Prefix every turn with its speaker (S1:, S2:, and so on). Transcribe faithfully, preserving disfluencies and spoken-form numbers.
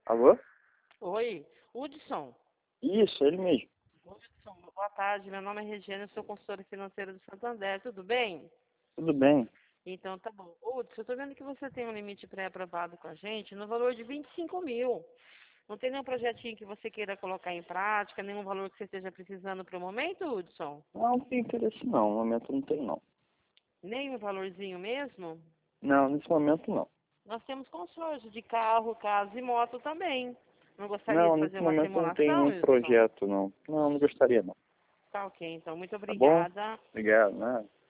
S1: Alô?
S2: Oi, Hudson.
S1: Isso, ele mesmo.
S2: Hudson, boa tarde. Meu nome é Regina, eu sou consultora financeira do Santander. Tudo bem?
S1: Tudo bem?
S2: Então tá bom. Hudson, eu estou vendo que você tem um limite pré-aprovado com a gente no valor de vinte e cinco mil. Não tem nenhum projetinho que você queira colocar em prática, nenhum valor que você esteja precisando para o momento, Hudson?
S1: Não, não tem interesse não. No momento não tem não.
S2: Nem um valorzinho mesmo?
S1: Não, nesse momento não.
S2: Nós temos consórcio de carro, casa e moto também. Não gostaria
S1: Não,
S2: de fazer
S1: nesse
S2: uma
S1: momento não tem
S2: simulação,
S1: nenhum
S2: Hudson?
S1: projeto não. Não, não gostaria não.
S2: Tá ok, então. Muito
S1: Tá bom?
S2: obrigada.
S1: Obrigado, né?